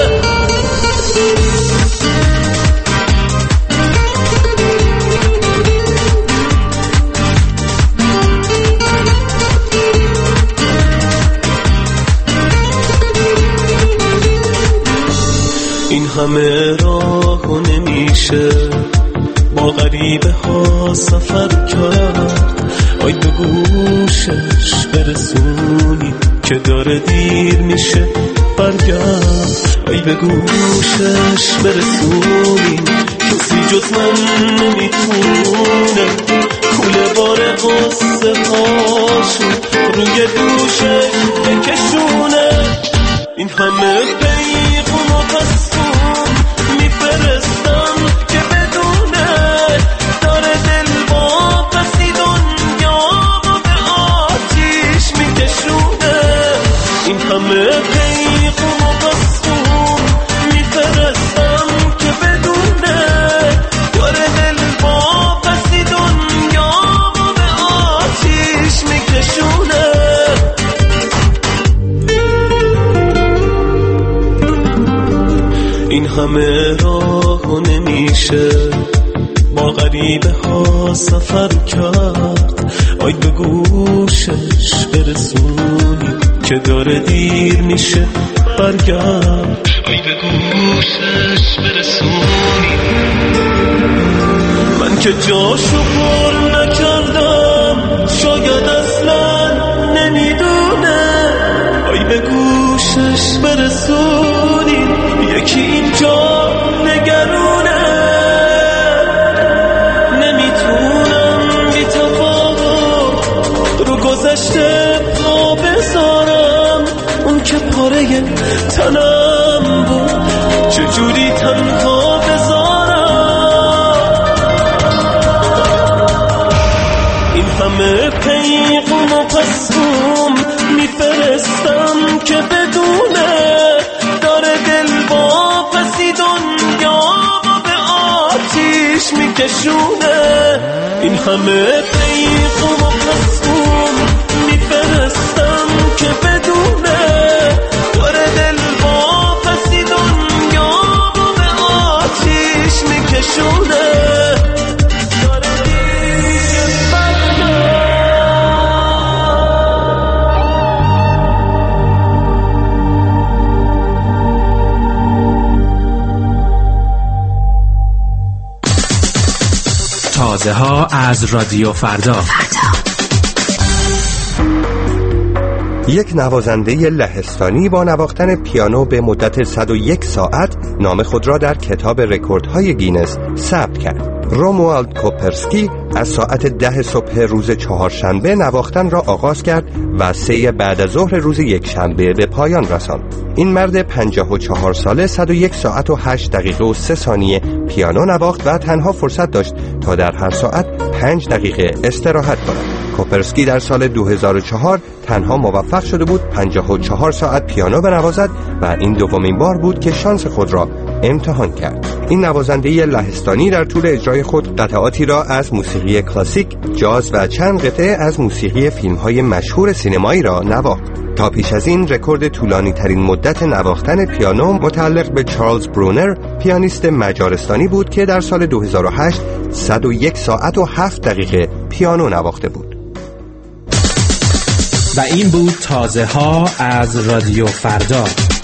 این همه راه نمیشه با غریبه ها سفر کرد، آی به گوشش برسونی که داره دیر میشه برگرد. آی به گوشش برسونی کسی جز من نمیتونه، کوله بار قصه هاشو روی دوشش بکشونه. این همه پیغام و قسم میفرستم که بدونه، داره دل واپسی دنیا و به آتیش میکشونه. این همه پیغام و قسم میفرستم که بدونه، داره دل واپسی دنیا و به آتیش میکشونه. این همه راه نمیشه با غریبه ها سفر کرد، آی به گوشش برسونی که داره دیر میشه برگرد. آی به گوشش برسونی من که جاشو پر نکردم، شاید اصلا نمیدونه. آی به گوشش برسونی یکی اینجا نگرونه. نمیتونم بی تفاوت رو گذشته پا بذارم، اون که پاره تنم بود چجوری تنها بذارم. این همه پیغام و قسم میفرستم که بدونه، داره دل واپسی دنیا و به آتیش میکشونه. این همه پیغام و قسم میفرستم که بدونه، تازه ها از رادیو فردا. یک نوازنده لهستانی با نواختن پیانو به مدت صد و یک ساعت نام خود را در کتاب رکوردهای گینس ثبت کرد. روموالد کوپرسکی از ساعت ده صبح روز چهارشنبه نواختن را آغاز کرد و سه بعد از ظهر روز یک شنبه به پایان رساند. این مرد پنجاه و چهار ساله صد و یک ساعت و هشت دقیقه و سه ثانیه پیانو نواخت و تنها فرصت داشت تا در هر ساعت پنج دقیقه استراحت کند. کوپرسکی در سال دو هزار و چهار تنها موفق شده بود پنجاه و چهار ساعت پیانو بنوازد و این دومین بار بود که شانس خود را امتحان کرد. این نوازنده لهستانی در طول اجرای خود قطعاتی را از موسیقی کلاسیک، جاز و چند قطعه از موسیقی فیلم‌های مشهور سینمایی را نواخت. تا پیش از این رکورد طولانی ترین مدت نواختن پیانو متعلق به چارلز برونر، پیانیست مجارستانی بود که در سال دو هزار و هشت صد و یک ساعت و هفت دقیقه پیانو نواخته بود. و این بود تازه ها از رادیو فردا.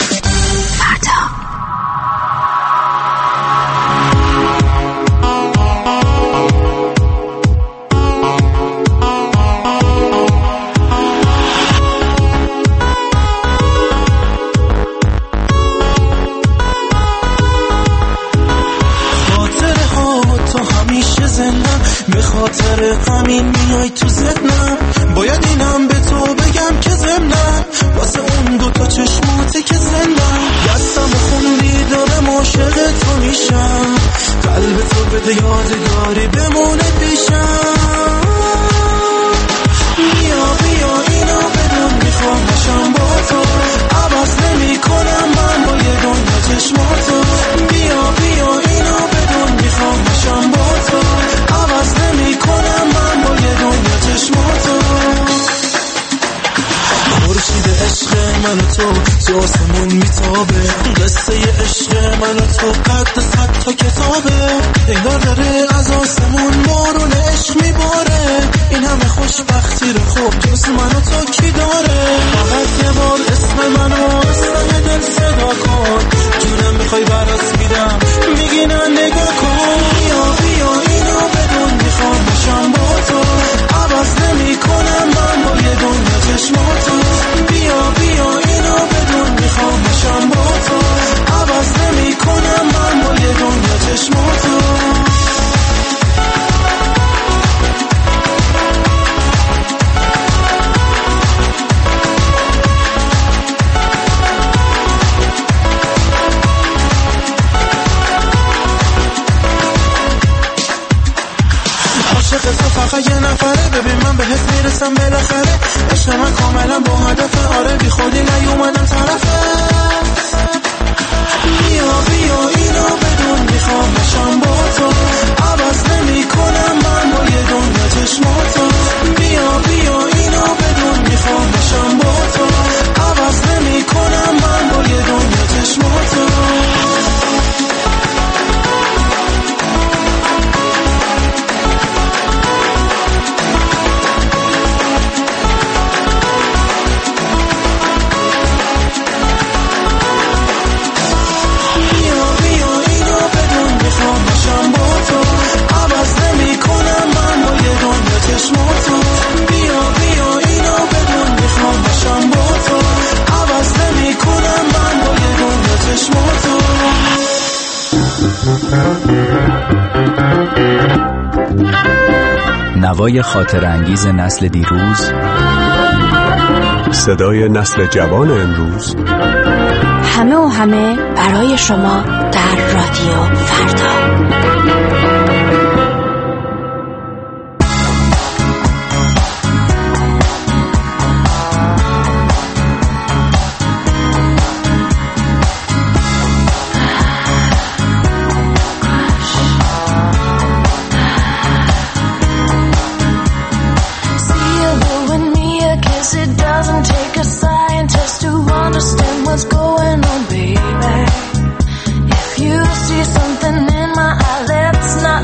به خاطر همین میای تو ذهنم، باید اینم به تو بگم که ضمنم واسه اون دوتا چشماتی که زندم دستم خوندی دارم عاشق تو میشم، قلب تو بده یادگاری بمونه پیشم. بیا بیا اینو بدون میخوام باشم با تو، عوض نمی کنم من با یه دنیا چشماتو. بیا بیا اینو بدون میخوام باشم با تو، عوض نمی کنم من با یه دنیا چشماتو. خورشید عشق من و تو تو آسمون میتابه، قصه عشق من و تو قد صد تا کتابه، انگار داره از آسمون بارون عشق میباره. این همه خوشبختی رو خوب جز من و تو کی داره؟ فقط یه بار اسم منو اسم دل صدا کن، جونم میخوای براس میدم میگی نه نگاه کن. بیا بیا اینو بدون میخوام باشم با تو، عوض نمی کنم من با یه دنیا چشماتو. بیا بیا اینو بدون میخوام باشم با تو، عوض نمی کنم من با یه دنیا چشماتو. عاشق تو فقط یه نفره، ببین من بهت میرسم بالاخره. عشق من کاملا با هدف، آره بی خودی نیومدم طرفت. بیا بیا اینو بدون میخوام باشم با تو، عوض نمی کنم من با یه دنیا چشماتو. بیا بیا اینو بدون میخوام باشم با تو، عوض نمی کنم من با یه دنیا چشماتو. نوای خاطر انگیز نسل دیروز، صدای نسل جوان امروز، همه و همه برای شما در رادیو فردا. What's going on, baby? If you see something in my eye, let's not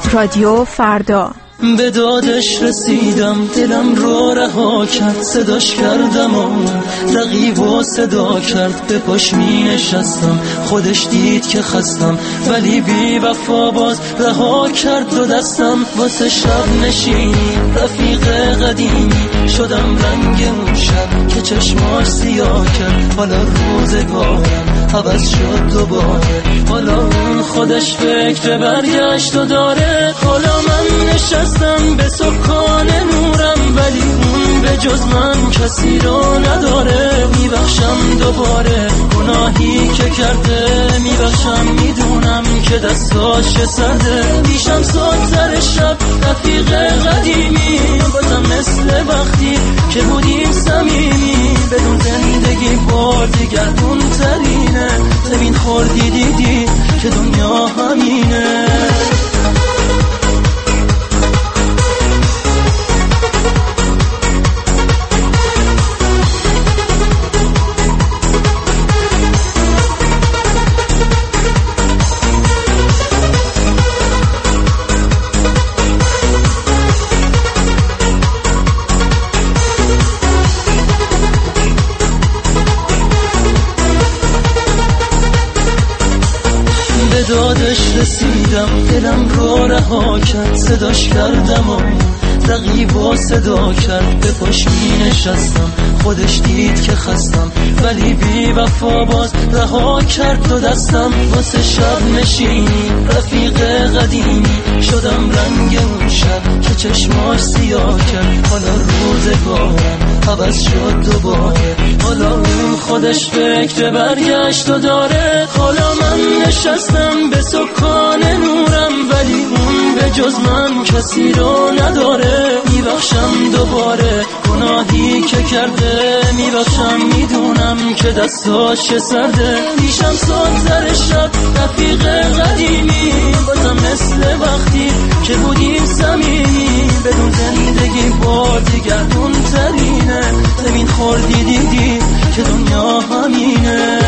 رادیو فردا. به دادش رسیدم، دلم رو رها کرد، صداش کردم و رقیب و صدا کرد. به پاش می نشستم، خودش دید که خستم، ولی بی وفا باز رها کرد دو دستم. واسه شب نشینی رفیق قدیمی شدم رنگ اون شب که چشماش سیاه کرد. حالا روزگارم عوض شد دوباره، حالا اون خودش فکر برگشت و داره. حالا من نشستم به سکان نورم، ولی اون به جز من کسی رو نداره. میبخشم دوباره گناهی که کرده، میبخشم میدونم که دستاش سرده. پیشم صد سر شب رفیق قدیمی، بازم مثل وقتی که بودیم صمیمی. بدون زندگی بار دیگردون ترینه، زمین خوردی دیدی که دنیا همینه. دادش رسیدم، دلم رو رها کرد، صداش کردم و رقیب و صدا کرد. به پاش می نشستم، خودش دید که خستم، ولی بی وفا باز رها کرد دو دستم. واسه شب نشینی رفیق قدیمی شدم رنگ اون شب که چشماش سیاه کرد. حالا روزگارم عوض شد دوباره، حالا اون خودش فکر برگشت و داره. حالا من نشستم به سکان نورم، ولی اون به جز من کسی رو نداره. میبخشم دوباره گناهی که کرده، میبخشم میدونم که دستاش سرده. پیشم صد سر شب رفیق قدیمی، بازم مثل وقتی که بودیم صمیمی. بدون زندگی بار دیگردون ترینه، زمین خوردی دیدی که دنیا همینه.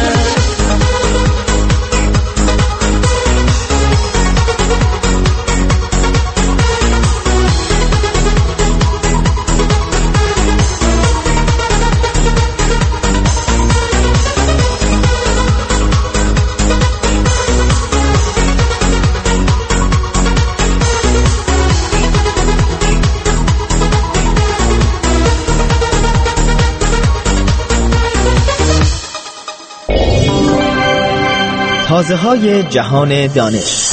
تازه‌های جهان دانش.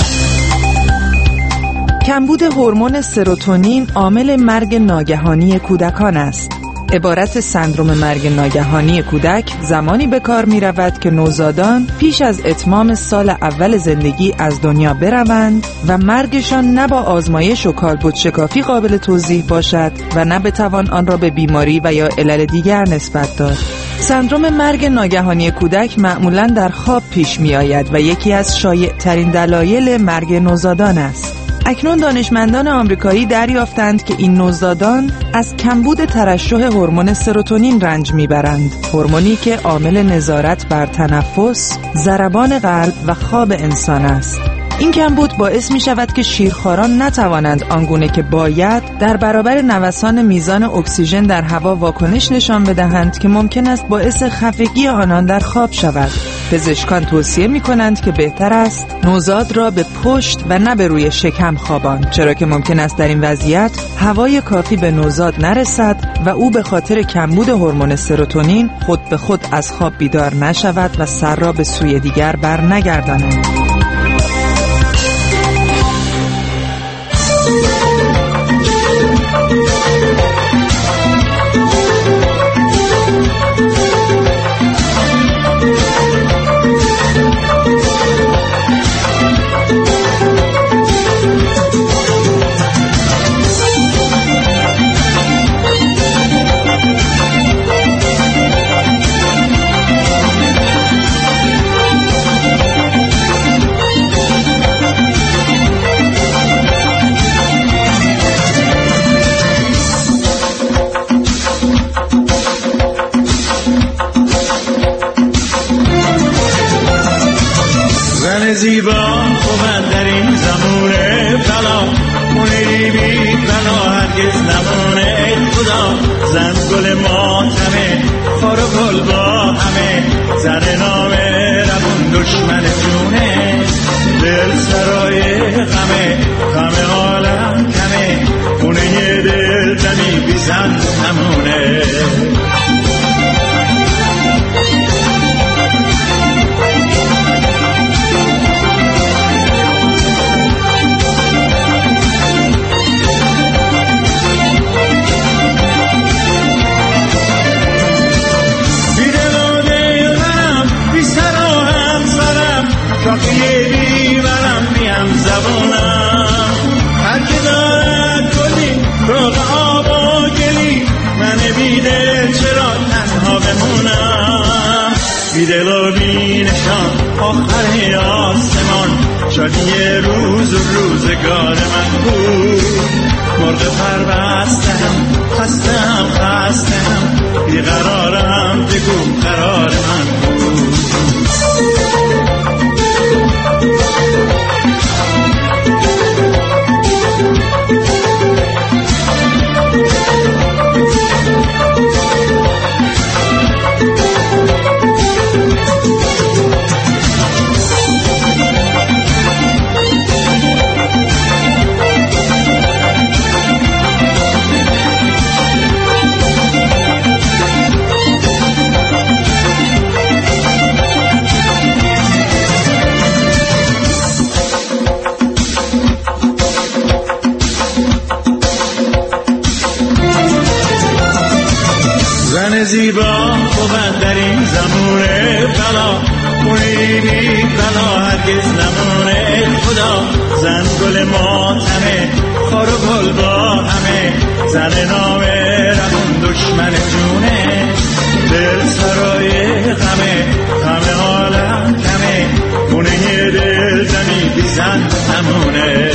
کمبود هورمون سروتونین عامل مرگ ناگهانی کودکان است. عبارت سندرم مرگ ناگهانی کودک زمانی به کار می رود که نوزادان پیش از اتمام سال اول زندگی از دنیا بروند و مرگشان نه با آزمایش و کالبد شکافی قابل توضیح باشد و نه بتوان آن را به بیماری و یا علل دیگر نسبت داد. سندرم مرگ ناگهانی کودک معمولاً در خواب پیش می آید و یکی از شایع ترین دلایل مرگ نوزادان است. اکنون دانشمندان آمریکایی دریافتند که این نوزادان از کمبود ترشح هورمون سروتونین رنج میبرند، هورمونی که عامل نظارت بر تنفس، ضربان قلب و خواب انسان است. این کمبود باعث می شود که شیرخواران نتوانند آنگونه که باید در برابر نوسان میزان اکسیژن در هوا واکنش نشان بدهند که ممکن است باعث خفگی آنان در خواب شود. پزشکان توصیه می کنند که بهتر است نوزاد را به پشت و نه به روی شکم خواباند، چرا که ممکن است در این وضعیت هوای کافی به نوزاد نرسد و او به خاطر کمبود هورمون سروتونین خود به خود از خواب بیدار نشود و سر را به سوی دیگر بر نگرداند. زیبا خوبن در این زمونه بلا بلا هرگز نمونه خدا زن گل ماتمه خار و گل با همه زن نامه روون دشمن جونه دل سرای غمه غم عالم کمه خونه یه دل دمی بی زن نمونه شاقیه بیورم بیم زبونم هر که دارد گلی روغ آب و گلی من بیده چرا تنها بمونم بیدل و بینشان آخر آسمان شادی روز و روزگار من بود مرغ پر بستم خستم خستم بیقرارم بگو قرار من بود زیبا بود در این زمونه بلا خونه بی بلا هرگز نمونه خدا زن گل ماتمه خار و گل با همه زن نامه روون دشمن جونه دل سرای غمه غم عالم کمه خونه یه دل دمی بی زن نمونه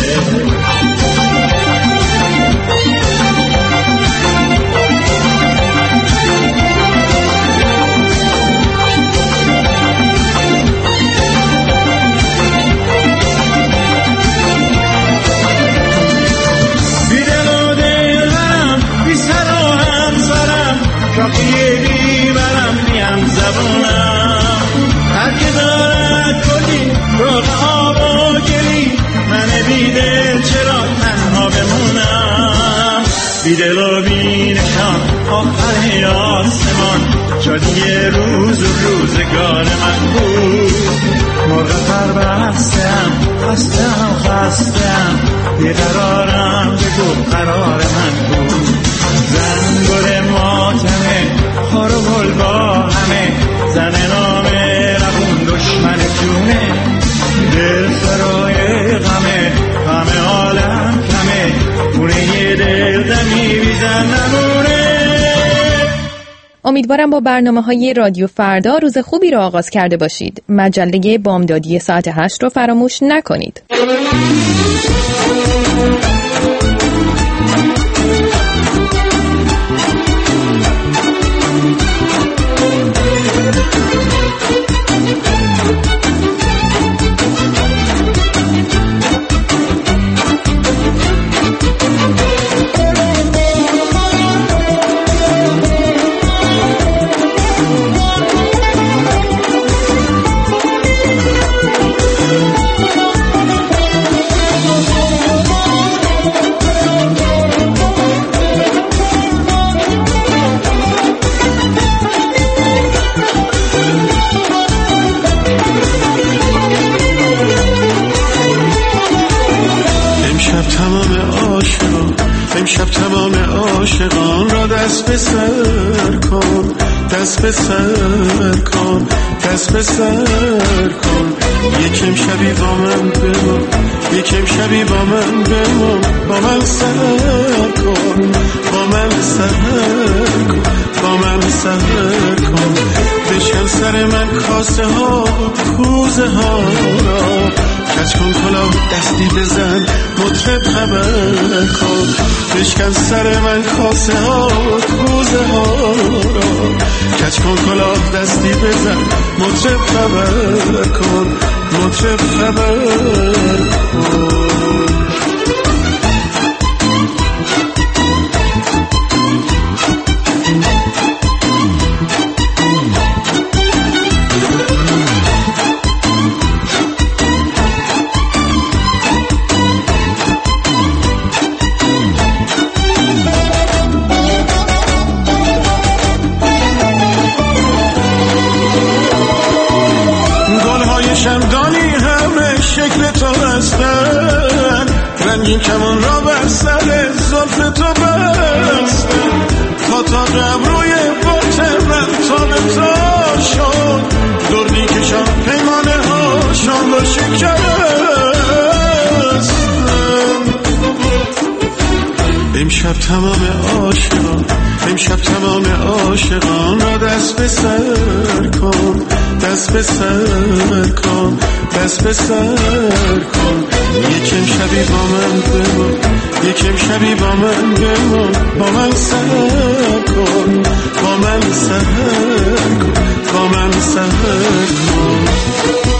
شاقیه بیورم بیم زبونم هر که دارد گلی روغ آب و گلی من بیده چرا تنها بمونم بیدل و بینشان آخر آسمان شادی روز و روزگار من بود مرغ پر بستم خستم خستم بیقرارم بگو قرار من بود زن گل ماتمه خار و گل با همه زن نامه روون دشمن جونه دل سرای غمه غم عالم کمه خونه یه دل دمی بی زن نمونه. امیدوارم با برنامه‌های رادیو فردا روز خوبی رو آغاز کرده باشید. مجله بامدادی ساعت هشت رو فراموش نکنید. امشب تمام عاشقان را دست به سر کن، دست به سر کن، دست به سر کن. یکم شبی با من بمان، یکم شبی با من بمان، با من سر کن، با من سر کن، با من سر کن. بشکن سر من کاسه ها کوزه ها را، کج کن کلاه دستی بزن مطرب خبر کن. بشکن سر من کاسه ها کوزه ها را، کج کن کلاه دستی بزن مطرب خبر کن، مطرب خبر کن. این کمان را بر سر زلف تو بستم تا تا روی باطنم تا به تا شد دردی کشم پیمانه ها شام را شکستم امشب تمام عاشقان امشب تمام عاشقان را دست به سر کن دست به سر کن دست به سر کن یکم شبی با من بمان یکم شبی با من بمان با من سر کن با من سر کن با من سر کن